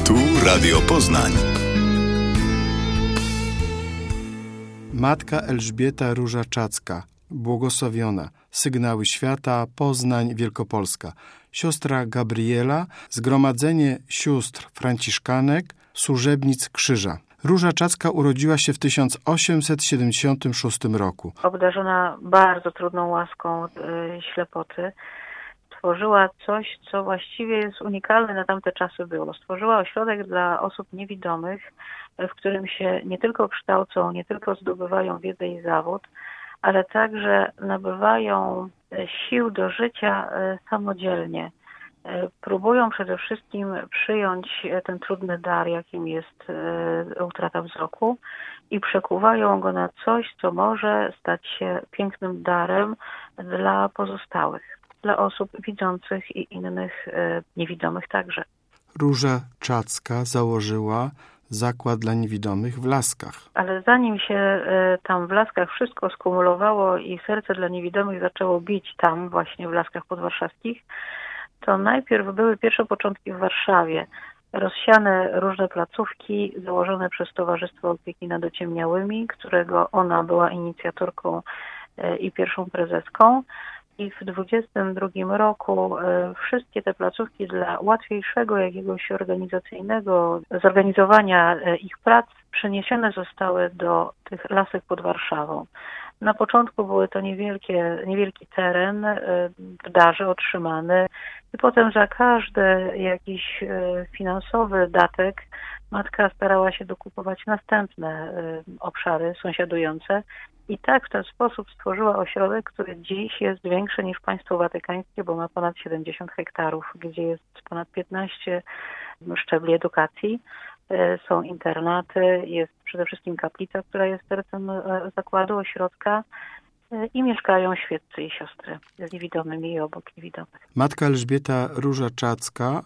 Tu Radio Poznań. Matka Elżbieta Róża-Czacka, błogosławiona, Sygnały Świata, Poznań, Wielkopolska. Siostra Gabriela, Zgromadzenie Sióstr Franciszkanek, Służebnic Krzyża. Róża-Czacka urodziła się w 1876 roku. Obdarzona bardzo trudną łaską ślepoty, stworzyła coś, co właściwie jest unikalne na tamte czasy było. Stworzyła ośrodek dla osób niewidomych, w którym się nie tylko kształcą, nie tylko zdobywają wiedzę i zawód, ale także nabywają sił do życia samodzielnie. Próbują przede wszystkim przyjąć ten trudny dar, jakim jest utrata wzroku i przekuwają go na coś, co może stać się pięknym darem dla pozostałych, dla osób widzących i innych niewidomych także. Róża-Czacka założyła zakład dla niewidomych w Laskach. Ale zanim się tam w Laskach wszystko skumulowało i serce dla niewidomych zaczęło bić tam właśnie w Laskach podwarszawskich, to najpierw były pierwsze początki w Warszawie. Rozsiane różne placówki założone przez Towarzystwo Opieki nad Ociemniałymi, którego ona była inicjatorką i pierwszą prezeską. I w 1922 roku wszystkie te placówki dla łatwiejszego jakiegoś organizacyjnego zorganizowania ich prac przeniesione zostały do tych lasek pod Warszawą. Na początku były to niewielki teren w darze otrzymany i potem za każdy jakiś finansowy datek matka starała się dokupować następne obszary sąsiadujące i tak w ten sposób stworzyła ośrodek, który dziś jest większy niż państwo watykańskie, bo ma ponad 70 hektarów, gdzie jest ponad 15 szczebli edukacji. Są internaty, jest przede wszystkim kaplica, która jest sercem zakładu, ośrodka i mieszkają świeccy i siostry z niewidomymi i obok niewidomych. Matka Elżbieta Róża-Czacka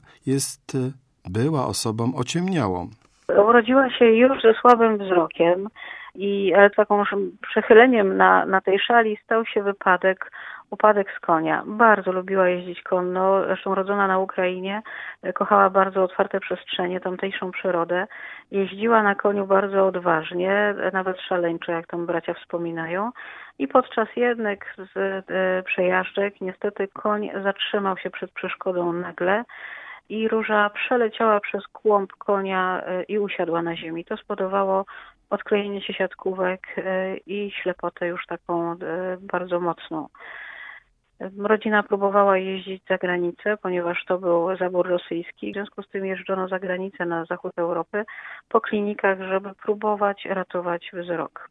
była osobą ociemniałą. Urodziła się już ze słabym wzrokiem i taką przechyleniem na tej szali stał się upadek z konia. Bardzo lubiła jeździć konno, zresztą rodzona na Ukrainie, kochała bardzo otwarte przestrzenie, tamtejszą przyrodę. Jeździła na koniu bardzo odważnie, nawet szaleńczo, jak tam bracia wspominają. I podczas jednych z przejażdżek niestety koń zatrzymał się przed przeszkodą nagle i Róża przeleciała przez kłąb konia i usiadła na ziemi. To spowodowało odklejenie się siatkówek i ślepotę już taką bardzo mocną. Rodzina próbowała jeździć za granicę, ponieważ to był zabór rosyjski. W związku z tym jeżdżono za granicę na zachód Europy po klinikach, żeby próbować ratować wzrok.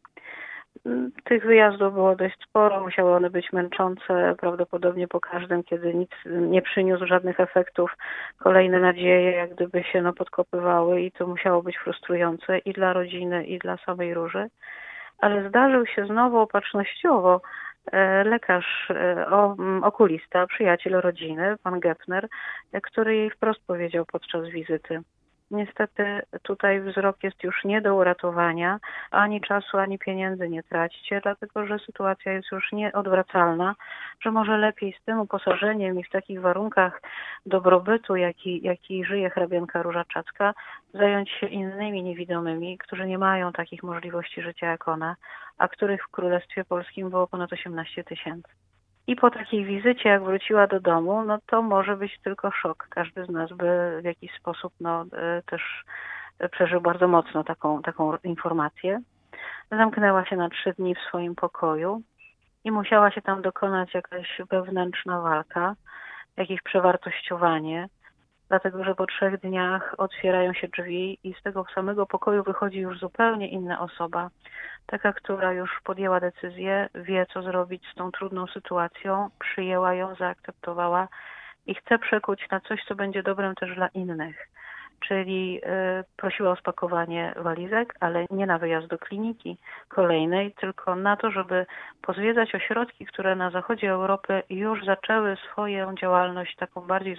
Tych wyjazdów było dość sporo, musiały one być męczące, prawdopodobnie po każdym, kiedy nic nie przyniósł żadnych efektów, kolejne nadzieje jak gdyby się podkopywały i to musiało być frustrujące i dla rodziny, i dla samej Róży. Ale zdarzył się znowu opatrznościowo lekarz, okulista, przyjaciel rodziny, pan Gepner, który jej wprost powiedział podczas wizyty: niestety tutaj wzrok jest już nie do uratowania, ani czasu, ani pieniędzy nie traćcie, dlatego że sytuacja jest już nieodwracalna, że może lepiej z tym uposażeniem i w takich warunkach dobrobytu, jaki żyje hrabianka Róża-Czacka, zająć się innymi niewidomymi, którzy nie mają takich możliwości życia jak ona, a których w Królestwie Polskim było ponad 18 000. I po takiej wizycie, jak wróciła do domu, to może być tylko szok. Każdy z nas by w jakiś sposób też przeżył bardzo mocno taką informację. Zamknęła się na 3 dni w swoim pokoju i musiała się tam dokonać jakaś wewnętrzna walka, jakieś przewartościowanie, dlatego że po 3 dniach otwierają się drzwi i z tego samego pokoju wychodzi już zupełnie inna osoba. Taka, która już podjęła decyzję, wie, co zrobić z tą trudną sytuacją, przyjęła ją, zaakceptowała i chce przekuć na coś, co będzie dobrem też dla innych. Czyli prosiła o spakowanie walizek, ale nie na wyjazd do kliniki kolejnej, tylko na to, żeby pozwiedzać ośrodki, które na zachodzie Europy już zaczęły swoją działalność taką bardziej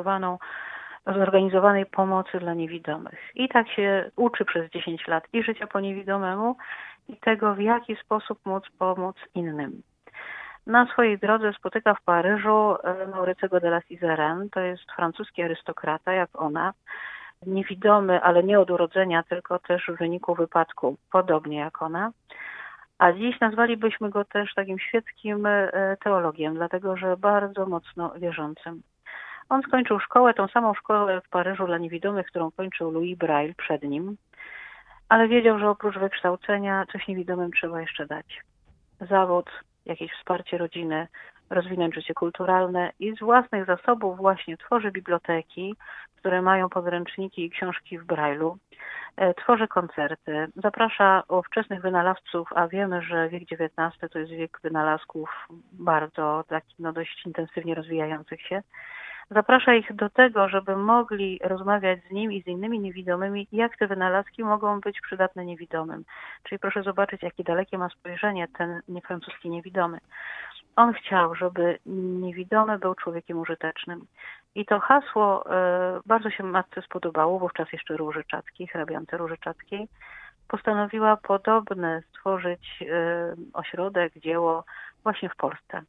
zorganizowanej pomocy dla niewidomych. I tak się uczy przez 10 lat i życia po niewidomemu, i tego, w jaki sposób móc pomóc innym. Na swojej drodze spotyka w Paryżu Maurycego de la Sizeran, to jest francuski arystokrata, jak ona, niewidomy, ale nie od urodzenia, tylko też w wyniku wypadku, podobnie jak ona. A dziś nazwalibyśmy go też takim świeckim teologiem, dlatego że bardzo mocno wierzącym. On skończył szkołę, tą samą szkołę w Paryżu dla niewidomych, którą kończył Louis Braille przed nim, ale wiedział, że oprócz wykształcenia coś niewidomym trzeba jeszcze dać. Zawód, jakieś wsparcie rodziny, rozwinąć życie kulturalne i z własnych zasobów właśnie tworzy biblioteki, które mają podręczniki i książki w Braille'u, tworzy koncerty, zaprasza ówczesnych wynalazców, a wiemy, że wiek XIX to jest wiek wynalazków bardzo taki dość intensywnie rozwijających się. Zaprasza ich do tego, żeby mogli rozmawiać z nim i z innymi niewidomymi, jak te wynalazki mogą być przydatne niewidomym. Czyli proszę zobaczyć, jakie dalekie ma spojrzenie ten francuski niewidomy. On chciał, żeby niewidomy był człowiekiem użytecznym. I to hasło bardzo się matce spodobało, wówczas jeszcze Róży Czackiej, hrabiance Róży Czackiej. Postanowiła podobne stworzyć ośrodek, dzieło właśnie w Polsce.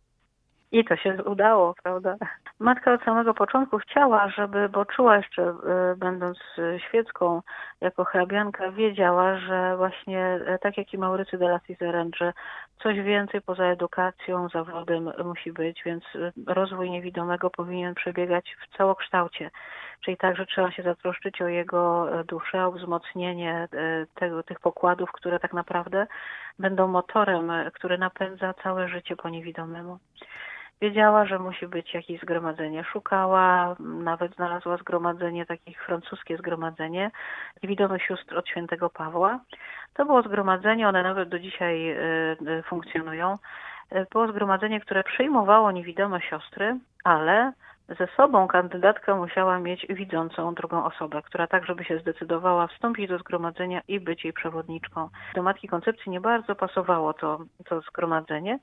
I to się udało, prawda? Matka od samego początku chciała, bo czuła jeszcze, będąc świecką, jako hrabianka, wiedziała, że właśnie tak jak i Maurycy de la Sizerent, że coś więcej poza edukacją, zawodem musi być, więc rozwój niewidomego powinien przebiegać w całokształcie. Czyli tak, że trzeba się zatroszczyć o jego duszę, o wzmocnienie tych pokładów, które tak naprawdę będą motorem, który napędza całe życie po niewidomemu. Wiedziała, że musi być jakieś zgromadzenie. Szukała, nawet znalazła zgromadzenie, francuskie zgromadzenie niewidomych sióstr od świętego Pawła. To było zgromadzenie, one nawet do dzisiaj funkcjonują. Było zgromadzenie, które przyjmowało niewidome siostry, ale ze sobą kandydatka musiała mieć widzącą drugą osobę, która tak, żeby się zdecydowała wstąpić do zgromadzenia i być jej przewodniczką. Do Matki Koncepcji nie bardzo pasowało to zgromadzenie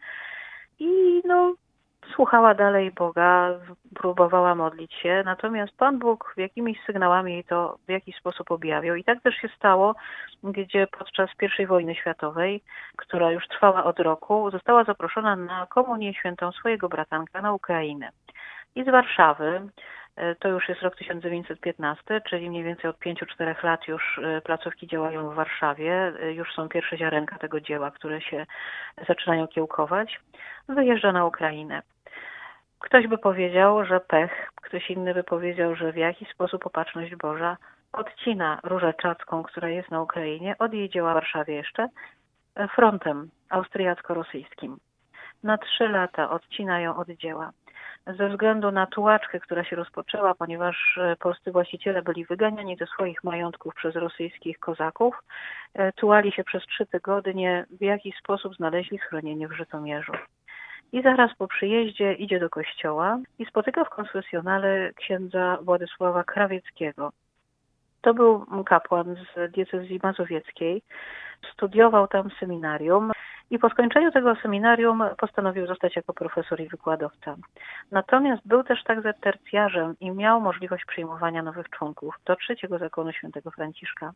i słuchała dalej Boga, próbowała modlić się, natomiast Pan Bóg jakimiś sygnałami jej to w jakiś sposób objawiał. I tak też się stało, gdzie podczas I wojny światowej, która już trwała od roku, została zaproszona na komunię świętą swojego bratanka na Ukrainę. I z Warszawy, to już jest rok 1915, czyli mniej więcej od 5-4 lat już placówki działają w Warszawie, już są pierwsze ziarenka tego dzieła, które się zaczynają kiełkować, wyjeżdża na Ukrainę. Ktoś by powiedział, że pech, ktoś inny by powiedział, że w jakiś sposób opatrzność Boża odcina Różę Czacką, która jest na Ukrainie, od jej dzieła w Warszawie jeszcze, frontem austriacko-rosyjskim. Na 3 lata odcina ją od dzieła. Ze względu na tułaczkę, która się rozpoczęła, ponieważ polscy właściciele byli wyganiani ze swoich majątków przez rosyjskich kozaków, tułali się przez 3 tygodnie, w jakiś sposób znaleźli schronienie w Żytomierzu. I zaraz po przyjeździe idzie do kościoła i spotyka w konfesjonale księdza Władysława Krawieckiego. To był kapłan z diecezji mazowieckiej, studiował tam seminarium i po skończeniu tego seminarium postanowił zostać jako profesor i wykładowca. Natomiast był też także tercjarzem i miał możliwość przyjmowania nowych członków do 3. zakonu świętego Franciszka.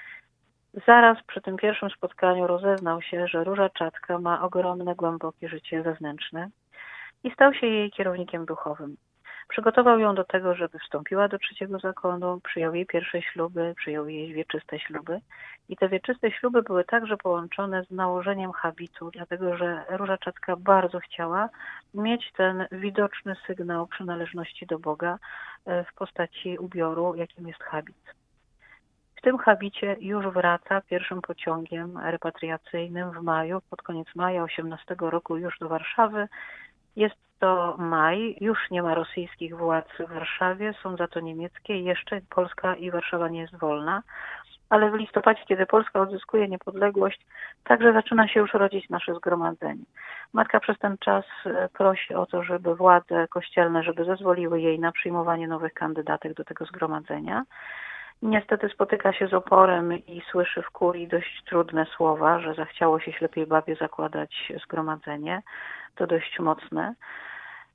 Zaraz przy tym pierwszym spotkaniu rozeznał się, że Róża Czacka ma ogromne, głębokie życie wewnętrzne i stał się jej kierownikiem duchowym. Przygotował ją do tego, żeby wstąpiła do 3. zakonu, przyjął jej pierwsze śluby, przyjął jej wieczyste śluby. I te wieczyste śluby były także połączone z nałożeniem habitu, dlatego że Róża Czacka bardzo chciała mieć ten widoczny sygnał przynależności do Boga w postaci ubioru, jakim jest habit. W tym habicie już wraca pierwszym pociągiem repatriacyjnym w maju, pod koniec maja 18 roku już do Warszawy. Jest to maj, już nie ma rosyjskich władz w Warszawie, są za to niemieckie, jeszcze Polska i Warszawa nie jest wolna, ale w listopadzie, kiedy Polska odzyskuje niepodległość, także zaczyna się już rodzić nasze zgromadzenie. Matka przez ten czas prosi o to, żeby władze kościelne, żeby zezwoliły jej na przyjmowanie nowych kandydatek do tego zgromadzenia. Niestety spotyka się z oporem i słyszy w kurii dość trudne słowa, że zachciało się ślepej babie zakładać zgromadzenie. To dość mocne.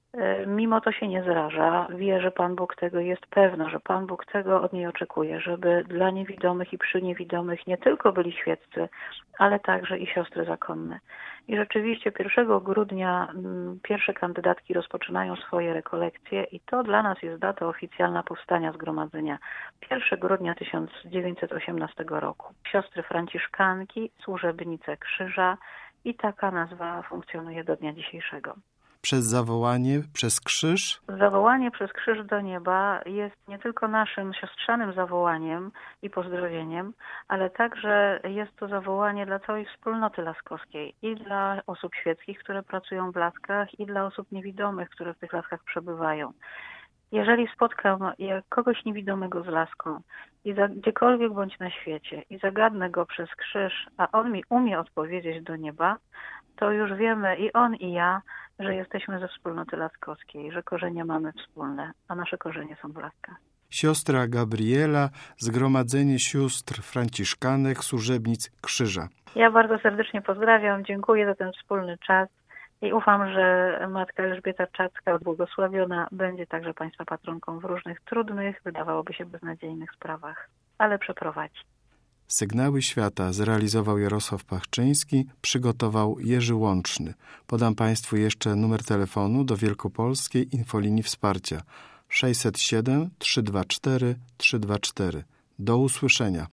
Mimo to się nie zraża, wie, że Pan Bóg tego jest pewna, że Pan Bóg tego od niej oczekuje, żeby dla niewidomych i przy niewidomych nie tylko byli świeccy, ale także i siostry zakonne. I rzeczywiście 1 grudnia pierwsze kandydatki rozpoczynają swoje rekolekcje i to dla nas jest data oficjalna powstania zgromadzenia. 1 grudnia 1918 roku. Siostry franciszkanki, służebnice krzyża i taka nazwa funkcjonuje do dnia dzisiejszego. Przez zawołanie, przez krzyż? Zawołanie przez krzyż do nieba jest nie tylko naszym siostrzanym zawołaniem i pozdrowieniem, ale także jest to zawołanie dla całej wspólnoty laskowskiej i dla osób świeckich, które pracują w laskach, i dla osób niewidomych, które w tych laskach przebywają. Jeżeli spotkam kogoś niewidomego z laską i gdziekolwiek bądź na świecie i zagadnę go przez krzyż, a on mi umie odpowiedzieć do nieba, to już wiemy i on i ja, że jesteśmy ze wspólnoty laskowskiej, że korzenie mamy wspólne, a nasze korzenie są w laskach. Siostra Gabriela, Zgromadzenie Sióstr Franciszkanek, Służebnic Krzyża. Ja bardzo serdecznie pozdrawiam, dziękuję za ten wspólny czas i ufam, że Matka Elżbieta Czacka, błogosławiona, będzie także Państwa patronką w różnych trudnych, wydawałoby się beznadziejnych sprawach, ale przeprowadzi. Sygnały Świata zrealizował Jarosław Pachczyński, przygotował Jerzy Łączny. Podam Państwu jeszcze numer telefonu do Wielkopolskiej Infolinii Wsparcia 607 324 324. Do usłyszenia.